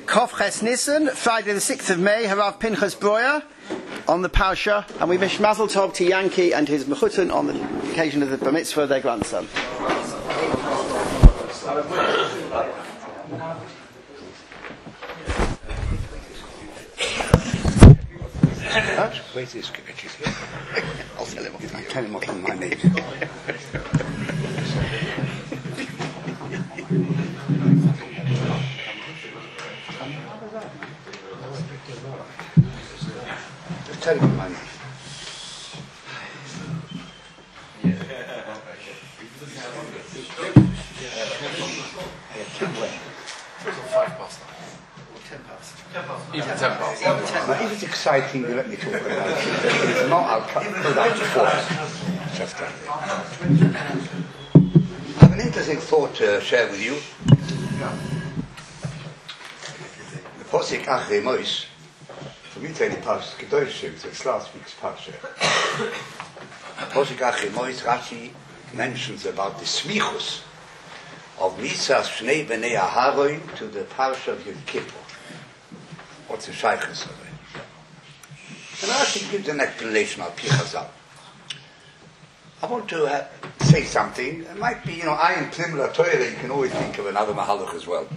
Kof Ches Nisan, Friday the 6th of May, Harav Pinchas Breuer on the Parsha, and we wish Mazel Tov to Yankee and his Mechutin on the occasion of the Bar Mitzvah of their grandson. Where's this? I'll tell him what my name. Just tell him my name. Even 10 past. Now, if it's exciting, you let me talk about it. If it's not, I'll cut it out to force. Just that. I have an interesting thought to share with you. The Posik Achrei Mois, for me, the Parsha Kedoshim, so it's last week's Parsha. Posik Achrei Mois, Rashi mentions about the smichus of Misas Shnei Bnei Aharon to the Parsha of Yom Kippur. What's the shaykhus of it? And Rashi gives an explanation of Pichazal. I want to say something. It might be, I am Plimla Torah, you can always think of another Mahalach as well.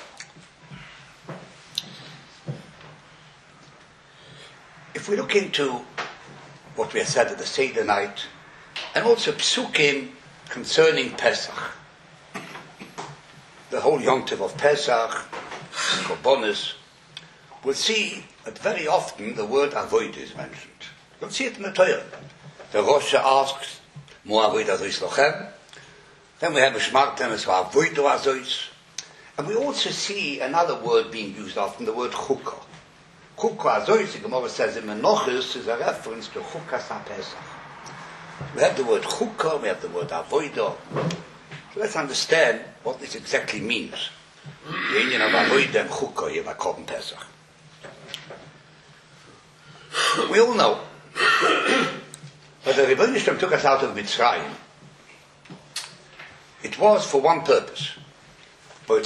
If we look into what we have said at the Seder night, and also Psukim concerning Pesach, the whole Yom Tov of Pesach, Korbanos, we'll see that very often the word avoid is mentioned. You'll see it in the Torah. The Rosh asks, Mo avoid azois lochem. Then we have a Shmartem as avoid azois. And we also see another word being used often, the word chukah. Chukah azois, the Gemara says in Menachos, is a reference to Chukas HaPesach. We have the word chukah, we have the word avoido. So let's understand what this exactly means. The union of avoid and chukah here by Korban Pesach. We all know that the Rebbeinu Shalom took us out of Mitzrayim. It was for one purpose. You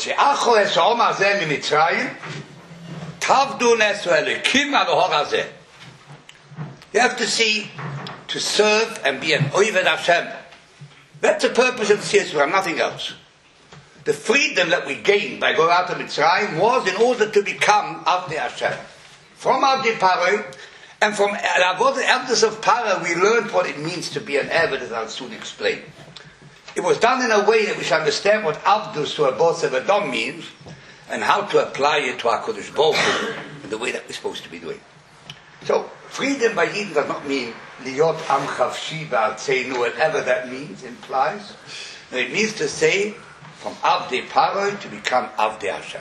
have to see, to serve and be an Oved Hashem. That's the purpose of the Siyas Yisrael, nothing else. The freedom that we gained by going out of Mitzrayim was in order to become Avdei Hashem. From Avdei Paroi, and from the elders of Para, we learned what it means to be an Eved, as I'll soon explain. It was done in a way that we should understand what Avdus to a Boss of Adom means, and how to apply it to HaKadosh Baruch Hu in the way that we're supposed to be doing. So, freedom by Yidden does not mean Liot Am Chavshi Ba'artzeinu, whatever that means, implies. No, it means to say, from Avdei Paroi to become Avdei Hashem.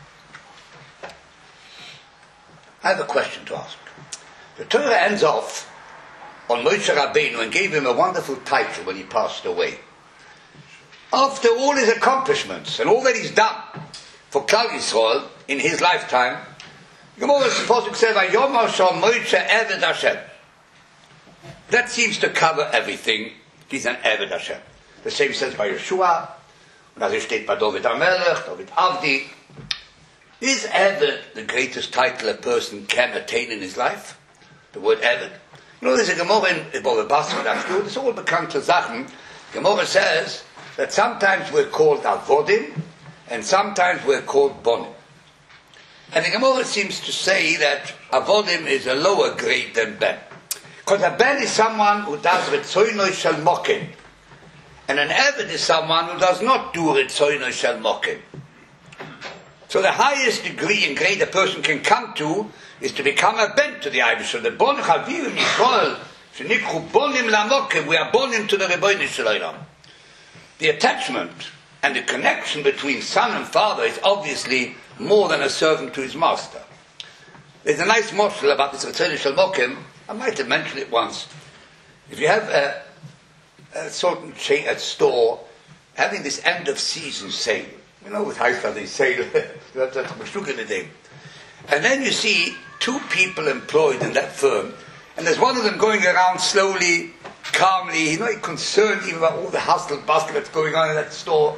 I have a question to ask. The Torah ends off on Moshe Rabbeinu and gave him a wonderful title when he passed away. After all his accomplishments and all that he's done for Klal Yisrael in his lifetime, Gemara's Pasuk says, "Vayom Hashem Moshe Eved Hashem." That seems to cover everything. He's an Eved Hashem. The same says by Yeshua, and as it states by David HaMelech, David Avdi. Is Eved the greatest title a person can attain in his life? The word Eved. There's a Gemara in Bava Basra, that's good. It's all bekannte Sachen. Gemara says that sometimes we're called Avodim, and sometimes we're called Bonim. And the Gemara seems to say that Avodim is a lower grade than Ben. Because a Ben is someone who does Ritzoynoi Shel Mokim. And an Eved is someone who does not do Ritzoynoi Shel Mokim. So the highest degree and grade a person can come to is to become a Ben to the Eibush. So the Bon Chavim Yisrael, Shenikhu Bonim Lamokim, we are Bonim to the Rebbeinu Shalom. The attachment and the connection between son and father is obviously more than a servant to his master. There's a nice morsel about this Rebbeinu Shalom. I might have mentioned it once. If you have a certain chain at store having this end of season sale, with Heisler they sale, that's a mashuk in the day. And then you see two people employed in that firm, and there's one of them going around slowly, calmly, he's not concerned even about all the hustle and bustle that's going on in that store,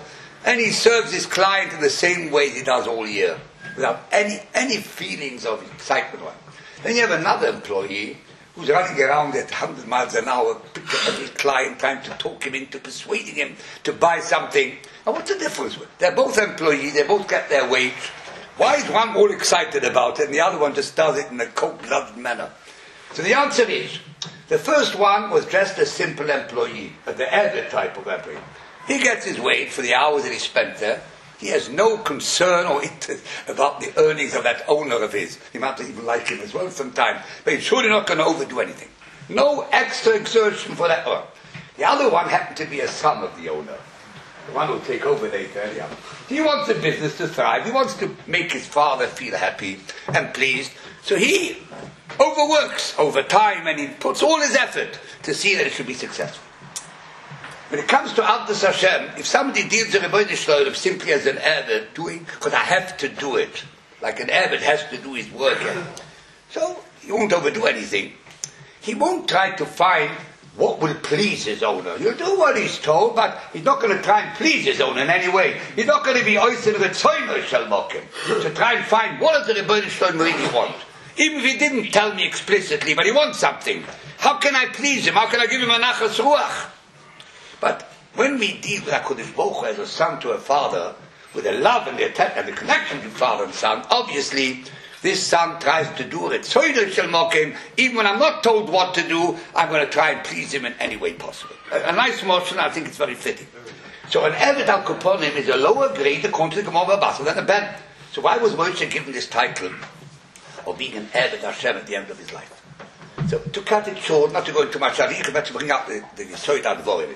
And he serves his client in the same way he does all year, without any feelings of excitement. Then you have another employee who's running around at 100 miles an hour, picking every client, trying to talk him into persuading him to buy something. And what's the difference? They're both employees, they both get their wage. Why is one all excited about it and the other one just does it in a cold-blooded manner? So the answer is, the first one was just a simple employee, the other type of employee. He gets his wage for the hours that he spent there. He has no concern or interest about the earnings of that owner of his. He might even like him as well sometimes, but he's surely not going to overdo anything. No extra exertion for that one. The other one happened to be a son of the owner. The one who will take over later. Yeah. He wants the business to thrive. He wants to make his father feel happy and pleased. So he overworks over time and he puts all his effort to see that it should be successful. When it comes to Avdas Hashem, if somebody deals with Rebbeinu Shalom simply as an Eved doing, because I have to do it, like an Eved has to do his work, so he won't overdo anything. He won't try to find what will please his owner. He'll do what he's told, but he's not going to try and please his owner in any way. He's not going to be oisin retzoino shalmokim to try and find what does the Rebbeinu Shalom really want. Even if he didn't tell me explicitly, but he wants something. How can I please him? How can I give him a nachas ruach? But when we deal with HaKadosh Baruch Hu as a son to a father, with the love and the connection between father and son, obviously this son tries to do it. Even when I'm not told what to do, I'm going to try and please him in any way possible. A nice motion, I think it's very fitting. So an Eved al Kaponim is a lower grade according to the Gemara Basel than a Ben. So why was Moshe given this title of being an Eved Hashem at the end of his life? So to cut it short, not to go into much Arich, but to bring up the Yesod HaDvorim.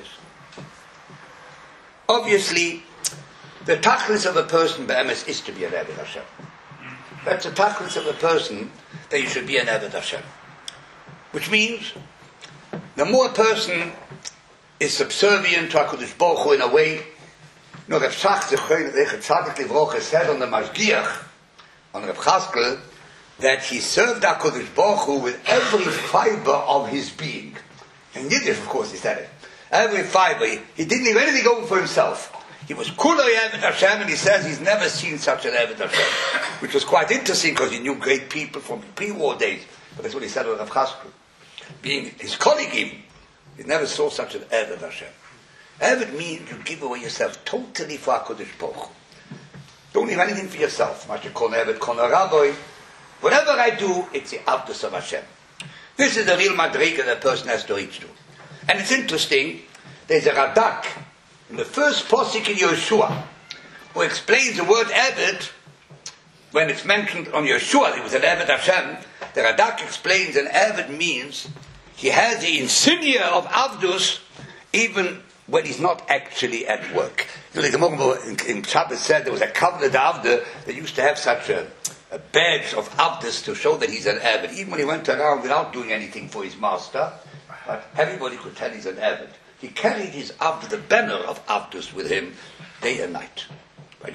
Obviously, the tachlis of a person be'emes is to be an Eved Hashem. That's the tachlis of a person that you should be an Eved Hashem. Which means, the more a person is subservient to HaKadosh Baruch Hu in a way, Rav Shach Tzadik Livrocha said on the Mashgiach, on Rav Chaskel, that he served HaKadosh Baruch Hu with every fiber of his being. In Yiddish, of course, he said it. Every fiber. He didn't leave anything over for himself. He was Kuloi Eved Hashem, and he says he's never seen such an Eved Hashem. Which was quite interesting, because he knew great people from pre-war days. But that's what he said on Rav Chaskel. Being his colleague even, he never saw such an Eved Hashem. Eved means you give away yourself totally for HaKadosh Baruch Hu. Don't leave anything for yourself. Mashakon Eved Kon Rabbi. Whatever I do, it's the Avdos of Hashem. This is the real madriga that a person has to reach to. And it's interesting, there's a Radak in the first posik in Yeshua who explains the word Eved. When it's mentioned on Yeshua, it was an Eved Hashem. The Radak explains an Eved means he has the insignia of Avdus even when he's not actually at work. In Shabbos said there was a covenant Avda that used to have such a badge of Avdus to show that he's an Eved. Even when he went around without doing anything for his master, but everybody could tell he's an Eved. He carried his Avd, the banner of Avdus, with him day and night. An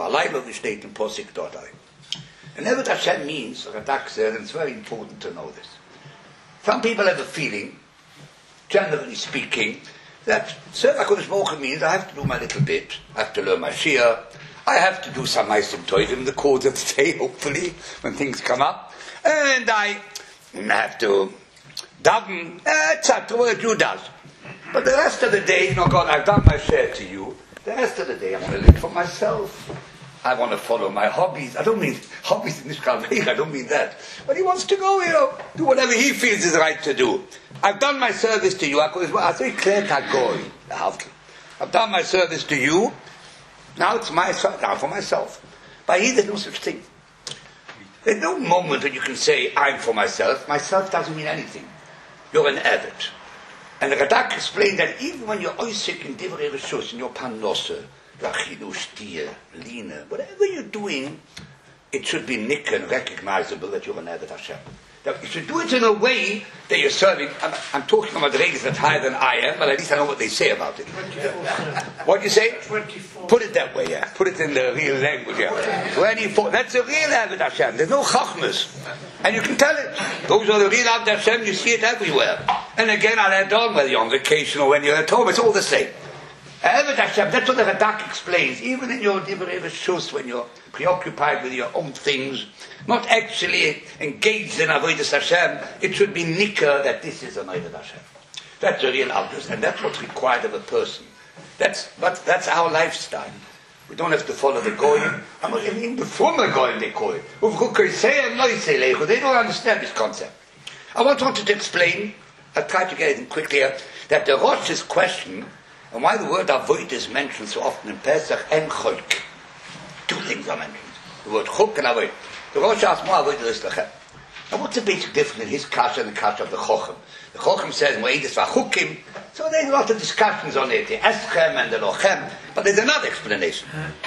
Eved Hashem means, Radak said, and it's very important to know this. Some people have a feeling, generally speaking, that serve HaKadosh Baruch Hu means I have to do my little bit, I have to learn my Shia, I have to do some nice toys in the course of the day, hopefully, when things come up, and I have to daven, etc., what a Jew does. But the rest of the day, God, I've done my share to you. The rest of the day, I'm going to live for myself. I want to follow my hobbies. I don't mean hobbies in this country, I don't mean that. But he wants to go, do whatever he feels is right to do. I've done my service to you. I've done my service to you. Now it's now for myself. But there's no such thing. There's no moment when you can say, I'm for myself. Myself doesn't mean anything. You're an Eved. And the Radak explained that even when you're oisik in divrei reshus, in your panosa, rachinu, shtia, lina, whatever you're doing, it should be nick and recognizable that you're an Eved Hashem. Now, you should do it in a way that you're serving. I'm talking about the regs that higher than I am, but at least I know what they say about it. What do you say? 24. Put it that way, yeah. Put it in the real language, yeah. 24. That's the real Eved Hashem. There's no chachmas. And you can tell it. Those are the real Eved Hashem. You see it everywhere. And again, I'll add on whether you're on vacation or when you're at home. It's all the same. Eved Hashem, that's what the Radak explains. Even in your Divrei Reshus, when you're preoccupied with your own things, not actually engaged in Avodas Hashem, it should be nikah that this is an Eved Hashem. That's the real obvious, and that's what's required of a person. That's our lifestyle. We don't have to follow the Goyim. Even before the Goyim they call it. They don't understand this concept. I wanted to explain, I'll try to get it in quickly here, that the Rosh's question, and why the word avoid is mentioned so often in Pesach and Chok. Two things are mentioned. The word Chok and avoid. The Rosh asks more avoid is lechem. Now what's the basic difference in his kasha and the kasha of the Chochem? The Chochem says, Moedis v'chukim, so there's a lot of discussions on it, the Eschem and the Lochem, but there's another explanation.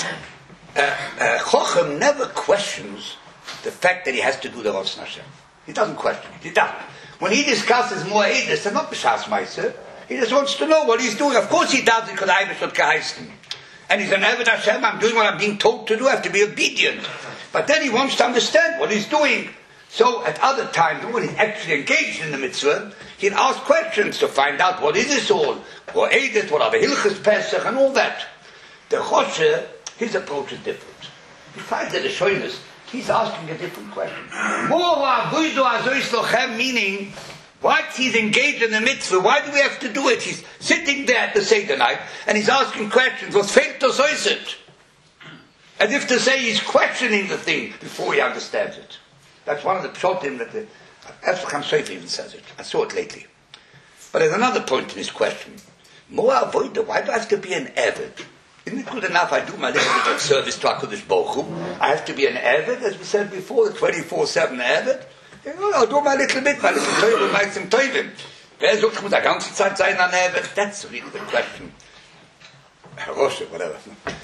Chochem never questions the fact that he has to do the Rosh Hashem. He doesn't question it. He doesn't. When he discusses Moedis, and not B'shas Meiser, he just wants to know what he's doing. Of course he does it because I was not geheißen. And he's an Eved Hashem, I'm doing what I'm being told to do, I have to be obedient. But then he wants to understand what he's doing. So at other times, when he's actually engaged in the mitzvah, he'd ask questions to find out what is this all, what Edith, what are the Hilchas Pesach, and all that. The Choshe, his approach is different. You find that the Shoyness, he's asking a different question. Meaning, once he's engaged in the mitzvah, why do we have to do it? He's sitting there at the Seder night, and he's asking questions. Was fehlt das it? As if to say he's questioning the thing before he understands it. That's one of the pshotim that the Efracham Sefer even says it. I saw it lately. But there's another point in his question. Why do I have to be an Eved? Isn't it good enough I do my little bit of service to HaKadosh Baruch Hu? I have to be an Eved, as we said before, the 24/7 Eved. I'll do my little bit, my little Teuvim, my some Teuvim. Wer sagt, ich muss die ganze Zeit sein an Eved? That's really the question. Rosh, whatever.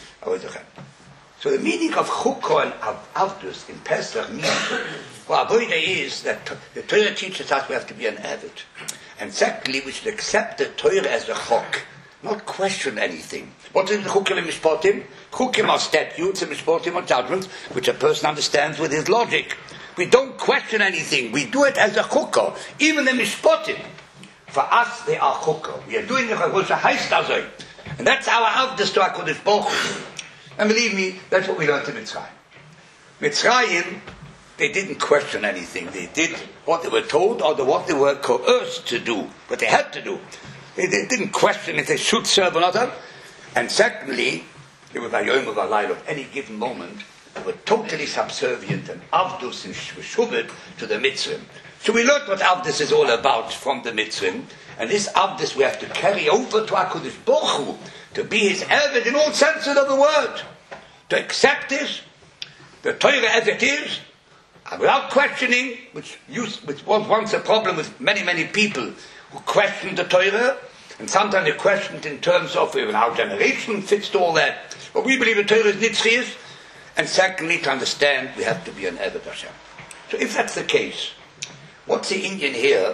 So the meaning of Chukah and Avdus in Pesach means, well, Avodah is that the Torah teaches us we have to be an Eved. And secondly, we should accept the Torah as a Chok, not question anything. What is the Chukim and Mishpatim? Chukim are statutes and Mishpatim are judgments, which a person understands with his logic. We don't question anything. We do it as a Chukah. Even the Mishpatim, for us, they are Chukah. We are doing it as a Heistazoy. And that's our Avdus to HaKadosh Baruch Hu. And believe me, that's what we learned in Mitzrayim. Mitzrayim, they didn't question anything. They did what they were told or what they were coerced to do, what they had to do. They didn't question if they should serve another. And secondly, they were Vayom of Alayla at any given moment. They were totally subservient and Avdus and Shuvit to the Mitzrayim. So we learned what Avdus is all about from the Mitzrayim. And this Avdus we have to carry over to HaKadosh Baruch Hu, to be his Eved in all senses of the word. To accept this, the Torah as it is, and without questioning, which was once a problem with many, many people who questioned the Torah, and sometimes they questioned in terms of even our generation fits to all that. But we believe the Torah is Nitzchias, and secondly, to understand, we have to be an Eved Hashem. So if that's the case, what's the Indian here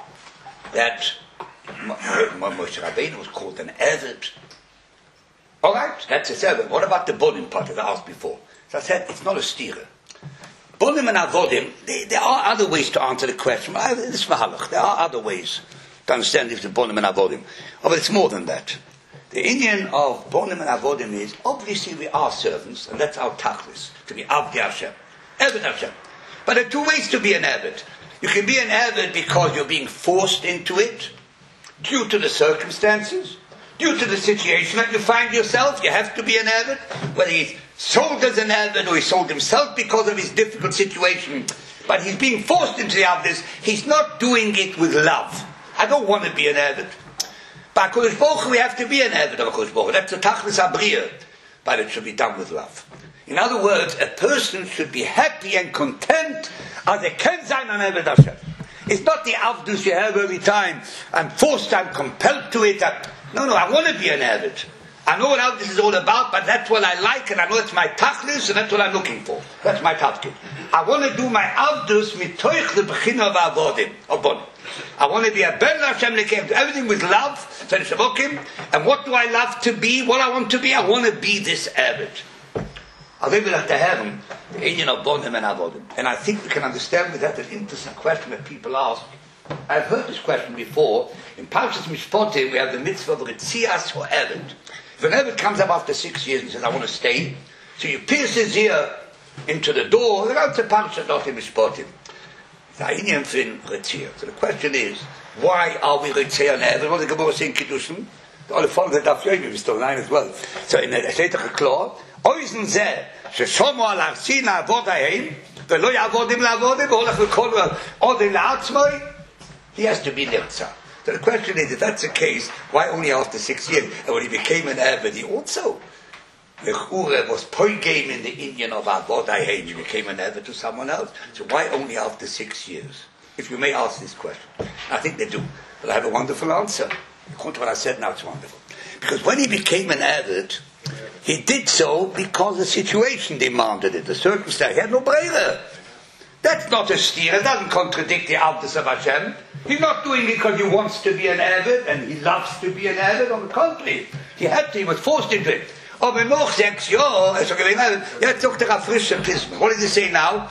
that Moshe Rabbeinu was called an Eved? All right, that's a seven. What about the Bonim part that I asked before? So I said, it's not a steerer. Bonim and Avodim, there are other ways to answer the question. This Mahalach, there are other ways to understand if the Bonim and Avodim. Oh, but it's more than that. The Indian of Bonim and Avodim is, obviously we are servants, and that's our tachlis, to be Avdi Hashem, Eved Hashem. But there are two ways to be an Eved. You can be an Eved because you're being forced into it, due to the circumstances, due to the situation that you find yourself. You have to be an Eved, whether he's sold as an Eved or he sold himself because of his difficult situation. But he's being forced into the Avdus. He's not doing it with love. I don't want to be an Eved. By HaKadosh Baruch Hu, we have to be an Eved of HaKadosh Baruch Hu. That's the Tachlis Abriya. But it should be done with love. In other words, a person should be happy and content as a Ken sein an Eved Hashem. It's not the Avdus you have every time. I'm forced, I'm compelled to it. No, I want to be an Eved. I know what Avdus is all about, but that's what I like, and I know it's my Tachlis, and that's what I'm looking for. That's my Tachlis. I want to do my Avdus mitoich the Bechina of Avodim. I want to be a Ben Hashem Lekem, do everything with love, and what do I love to be? What I want to be? I want to be this Eved. I'll leave it at the heaven, the Indian of Bonim and Avodim. And I think we can understand with that an interesting question that people ask. I've heard this question before. In Parshas Mishpatim, we have the mitzvah of Ritzias or Eved. If an Eved comes up after 6 years and says, I want to stay, so you pierce his ear into the door, they're out to Parsha Dotim Mishpatim. So the question is, why are we Ritzei an Eved? What does the Gemara say in Kiddushin? All the followers of Daf Yomi, we still 9 as well. So in the Shetach HaKlor, Oizen Zeh, Sheshomo al Arsi na'avod ha'hem, ve'lo ya'avodim la'avodim, ve'olach v'kol odim la'atzmoi, he has to be Nirtzah. So the question is, if that's the case, why only after 6 years? And when he became an Eved, he also was poigame in the Indian of Avod ha'hem, he became an Eved to someone else. So why only after 6 years? If you may ask this question. I think they do. But I have a wonderful answer. According to what I said now, it's wonderful. Because when he became an Eved, he did so because the situation demanded it. The circumstance. He had no breira. That's not a steer. It doesn't contradict the Avdus of Hashem. He's not doing it because he wants to be an Eved and he loves to be an Eved. On the contrary, he had to. He was forced into it. Aber noch 6 Jahre, er ist gewesen Eved. Jetzt sucht er frische Pismen. What does he say now?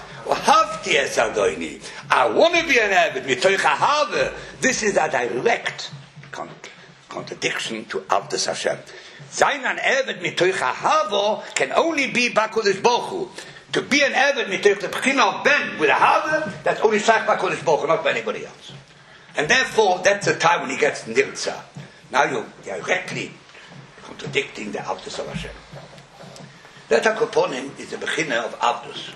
I want to be an Eved. This is a direct contradiction to Avdus Hashem. Sein an Eved mitoich ha'havo can only be Bakodesh Baruch Hu. To be an Eved mitoich the Bechina of Ben with a Hava, that's only Shach Bakodesh Baruch Hu, not by anybody else. And therefore, that's the time when he gets Nirtzah. Now you're directly contradicting the Avdus of Hashem. That HaKoponim is the Bechina of Avdus.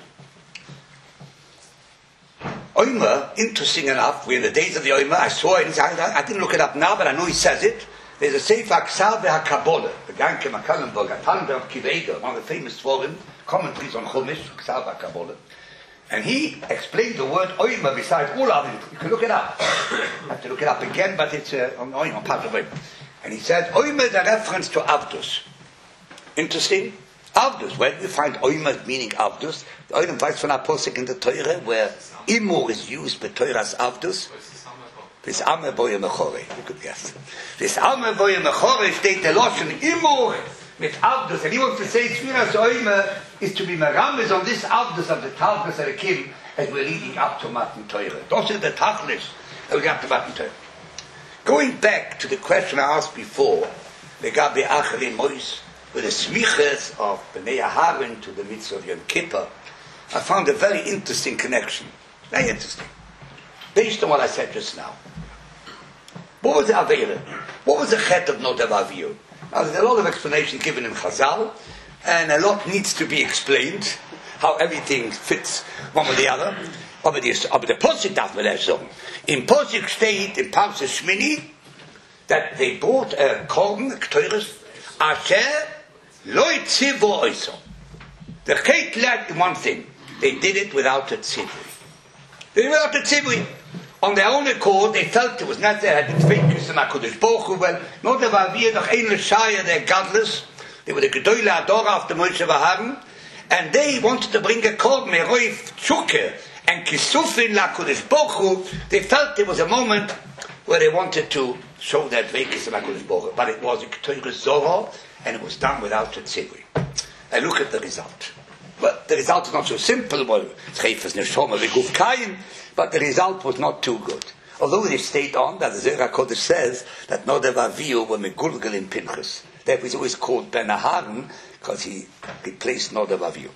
Omer, interesting enough, we're in the days of the Omer, I saw it, I didn't look it up now, but I know he says it. There's a Sefer Ksav HaKabbalah, the Ganke Makalenburg, a Tanda of Kivega, one of the famous forum, commentaries on Chumash, Ksav HaKabbalah. And he explained the word Omer beside all of it. You can look it up. I have to look it up again, but it's on part of it. And he said, Omer is a reference to Avdus. Interesting. Avdus, where do we find Omer meaning Avdus? The Omer writes from our posik in the Torah, where Imur is used by Torah's Avdus. This Ame Boye Mechore. You could guess. This Ame Boye Mechore steht der Loschen Imur mit Avdus. And he wants to say Tzviras Omer is to be Meramis on this Avdus of the Tavkas Erekim as we're leading up to Matan Torah. Those are the Tachlis as we up to Matan Torah. Going back to the question I asked before, Legabe Acharim Mois, with the smiches of Bnei Aharon to the mitzvah of Yom Kippur, I found a very interesting connection. Very interesting. Based on what I said just now. What was the Aveira? What was the chet of Nodav Avihu? Now there's a lot of explanation given in Chazal, and a lot needs to be explained, how everything fits one with the other. Aber the Posik darf man erst sagen. In Posik steht, in Parsha Shmini, that they brought a korban, a teures, Asher Loi Tzivu Oiso. The Chet led one thing. They did it without a tzivui. They did it without a tzivui. On their own accord, they felt it was not there. Had been famous in HaKadosh Baruch Hu. Well, not the Vavir, noch ein L'shaya, they're godless. They were the Gedoyle Ador after Moshe Vaharon. And they wanted to bring a korban, a roif tshuke, and kisufin LaKadosh Baruch Hu. They felt there was a moment where they wanted to show that Vekas in HaKadosh Baruch Hu. But it was a Ketorah Zohar, and it was done without a tzivui. And look at the result. Well, the result is not so simple. Well, but the result was not too good. Although they stayed on that the Zohar HaKodesh says that Nodav Avihu were megulgel in Pinchas. That was always called Ben Aharon because he replaced Nodav Avihu.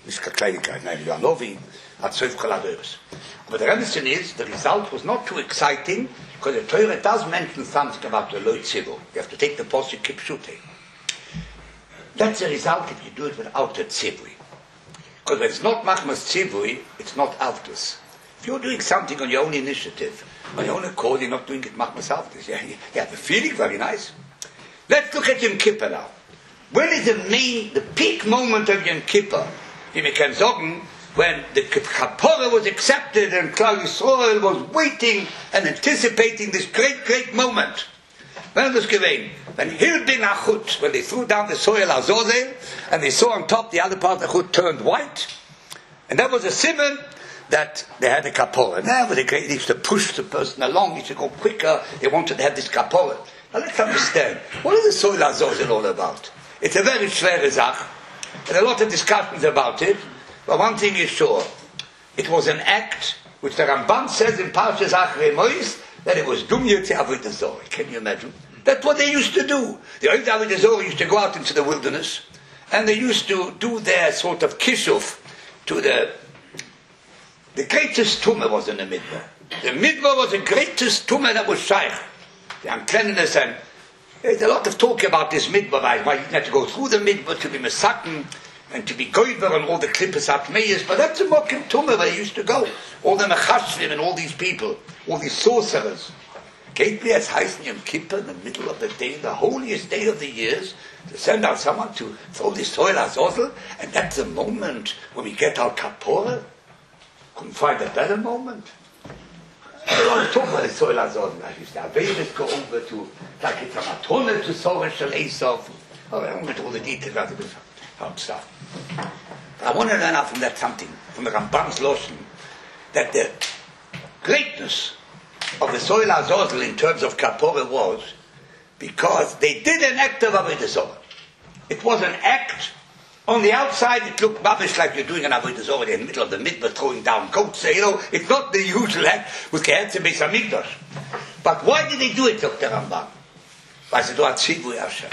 But the reason is the result was not too exciting because the Torah does mention something about the Loi Tzivu. You have to take the posuk Kipshute. That's the result if you do it without a tzivui. Because when it's not machmas tzivui, it's not avdus. If you're doing something on your own initiative, on your own accord, you're not doing it machmas avdus. You have the feeling, very nice. Let's look at Yom Kippur now. When is the peak moment of Yom Kippur? You can sagen, when the Kapora was accepted and Klal Yisrael was waiting and anticipating this great, great moment. When was given? When Hilbin Achut, when they threw down the soil Azozel, and they saw on top the other part of the Achut turned white, and that was a simon that they had a kapora. Now, when they used to push the person along, he should go quicker. They wanted to have this kapora. Now, let's understand. What is the soil Azozel all about? It's a very schwere Sach, and a lot of discussions about it. But one thing is sure: it was an act which the Ramban says in Parshas Achrei Mois that it was dumya to avoid the Zohar. Can you imagine? That's what they used to do. The Oid Avodah Zorah used to go out into the wilderness, and they used to do their sort of kishuf to the greatest tumah was in the midbar. The midbar was the greatest tumah that was shaykh. The uncleanness, and there's a lot of talk about this midbar, why you had to go through the midbar to be mesaken and to be goiver and all the klippos atmeyas, but that's a mokim tumah where they used to go. All the mechashrim and all these people, all these sorcerers. Geht mir jetzt heißen Yom Kippur in the middle of the day, the holiest day of the years, to send out someone to throw the soil azozel, and that's the moment when we get our kapora. Couldn't find a better moment. I want to talk about the soil azozel. I used to have David go over to like it's a matone to Sorah Shel Esav. Oh, I won't get all the details about the hard stuff. I want to learn out from that something, from the Ramban's Loshen, that the greatness of the soil azozel in terms of kapora was because they did an act of Avodah Zorah. It was an act. On the outside, it looked rubbish like you're doing an Avodah Zorah in the middle of the midbar, throwing down goats. It's not the usual act with Gehetze Beis Hamikdash. But why did they do it, Dr. Ramban? Weil sie dort Tzivui Hashem.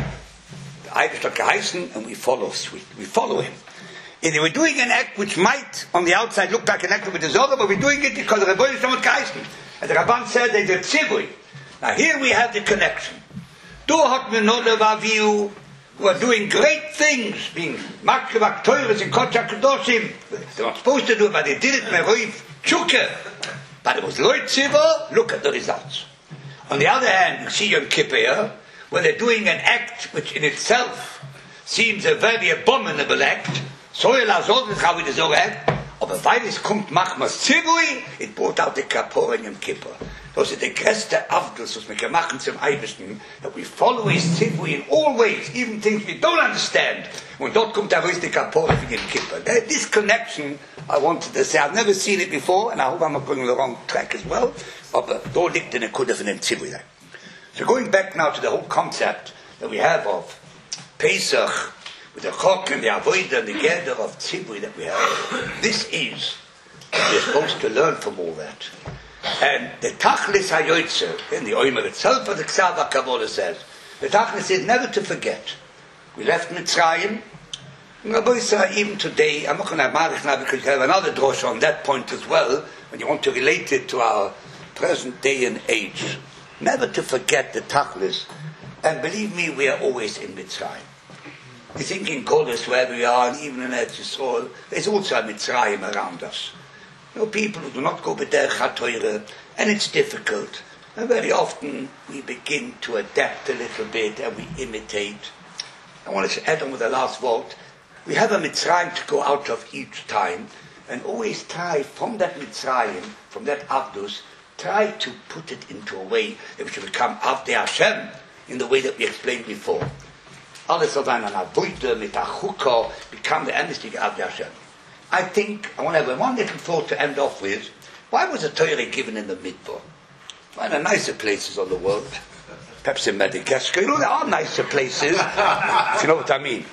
The Eibush hat geheißen, and we follow him. And they were doing an act which might, on the outside, look like an act of Avodah Zorah, but we're doing it because the Rebbeinu Shalom hat geheißen. And the Rabban said they did Tzivui. Now here we have the connection. Du hat mir Noda Vaviu, who are doing great things, being Makravak Teures and Kochak Kedoshim. They weren't supposed to do it, but they did it Meroiv Tshuke. But it was Loi Tzivo, look at the results. On the other hand, you see Yom Kippur, where they're doing an act which in itself seems a very abominable act. Soil Azod is how it is all act. Aber weil es kommt Machmas Zivui, it brought out the Kapor in Yom Kippur. Das ist der größte Avdus, was wir machen zum Eibischen, that we follow his Zivui in all ways, even things we don't understand. Und dort kommt der größte Kapor in Yom Kippur. This connection, I wanted to say, I've never seen it before, and I hope I'm not going on the wrong track as well, aber da liegt in der Kudah von dem Zivui there. So going back now to the whole concept that we have of Pesach, with the chok and the avodah and the gather of tzibui that we have, this is what we're supposed to learn from all that. And the tachlis hayoytze, in the oimer itself, as the Ksav HaKabbalah says, the tachlis is never to forget. We left Mitzrayim, and Rabbi Yisrael, even today, I'm not going to have Marich now because you have another drosh on that point as well, when you want to relate it to our present day and age. Never to forget the tachlis, and believe me, we are always in Mitzrayim. We think in Golis, where we are, and even in Eretz Yisrael, there's also a Mitzrayim around us. People who do not go b'derech HaTorah, and it's difficult. And very often we begin to adapt a little bit and we imitate. I want to add on with the last vote. We have a Mitzrayim to go out of each time, and always try from that Mitzrayim, from that Avdus, try to put it into a way that we should become Avdei Hashem, in the way that we explained before. Alles of an avodah mit achuko become the amnesty of Hashem. I think I want to have one little thought to end off with. Why was the Torah given in the midbar? One of the nicer places on the world, perhaps in Madagascar. You know, there are nicer places. If you know what I mean.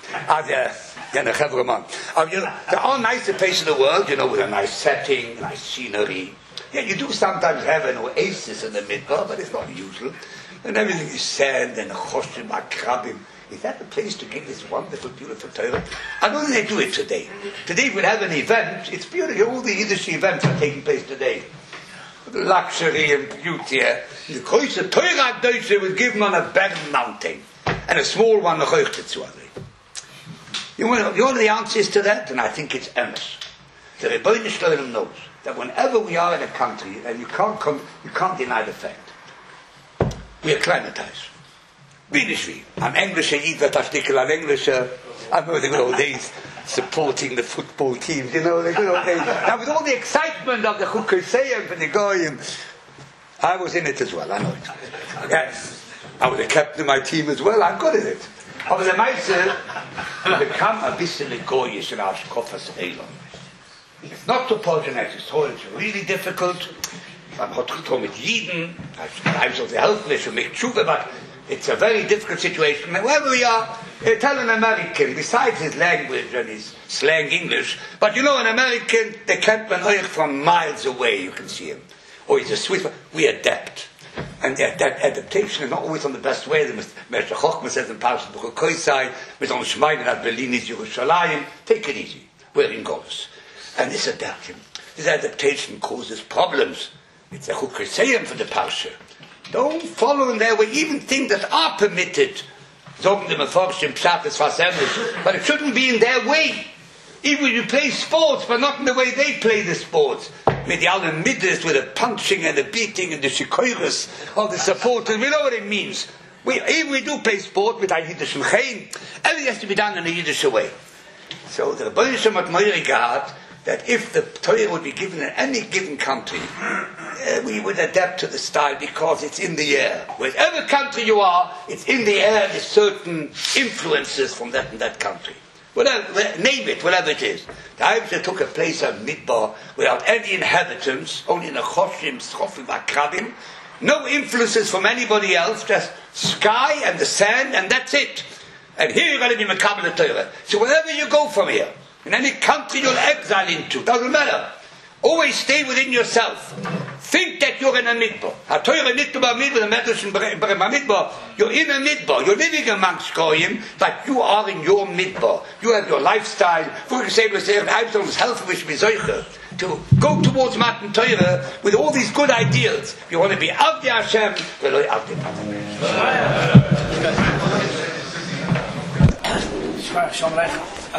There are nicer places in the world, you know, with a nice setting, nice scenery. Yeah, you do sometimes have an oasis in the midbar, but it's not usual. And everything is sand and choshim, akrabim. Is that the place to give this wonderful, beautiful Torah? I don't think they do it today. Today we'll have an event. It's beautiful. All the Yiddish events are taking place today. Luxury and beauty. The Kreuz Torah Deutsche was given on a barren mountain. And a small one, the Heuchtetzuale. You know the answers to that? And I think it's Emes. The Rebbeinu Shalom knows that whenever we are in a country, and you can't deny the fact, we acclimatize. I'm English, I eat that article, I'm English. I remember the good old days supporting the football teams, you know, the good old days. Now with all the excitement of the Chukoseyim and the Goyim, I was in it as well, I know it. Yes. I was the captain of my team as well, I'm good at it. Aber the Meise, we become a bisschen Goyish in our Shkofas Eilon. It's not to Portuguese, it's really difficult. I'm hot getroffen mit Jiden, I was also helpless to make tshuva, but it's a very difficult situation. And wherever we are, tell an American, besides his language and his slang English, but you know, an American, they can't run from miles away, you can see him. Or he's a Swiss, we adapt. And that adaptation is not always on the best way. The Meshach Chochmah says in Parashat B'chukoisai, with on Shemayin and Belinis Yerushalayim, take it easy. We're in Golus. And this adaptation causes problems. It's a Chukosayim for the Parsha. Don't follow in their way, even things that are permitted. But it shouldn't be in their way. Even when you play sports, but not in the way they play the sports. With the Alan Midas, with the punching and the beating and the shikoiris of the supporters, we know what it means. Even we do play sport with our Yiddish Mchein, everything has to be done in a Yiddish way. So the Rebbeinu Shem had Moiri Gehad that if the Torah would be given in any given country, we would adapt to the style because it's in the air. Wherever country you are, it's in the air. There's certain influences from that and that country. Whatever, name it, whatever it is. The Eibusher took a place of Midbar without any inhabitants, only in a Choshim, Schofim, Akrabim, no influences from anybody else, just sky and the sand, and that's it. And here you're going to be Mekabel Torah. So wherever you go from here, in any country you'll exile into, doesn't matter. Always stay within yourself. Think that you're in a midbar. You're in a midbar. You're living amongst Goyim, but you are in your midbar. You have your lifestyle. To go towards Matan Torah with all these good ideals. You want to be Avdi Hashem, Veloi Avdi Hashem.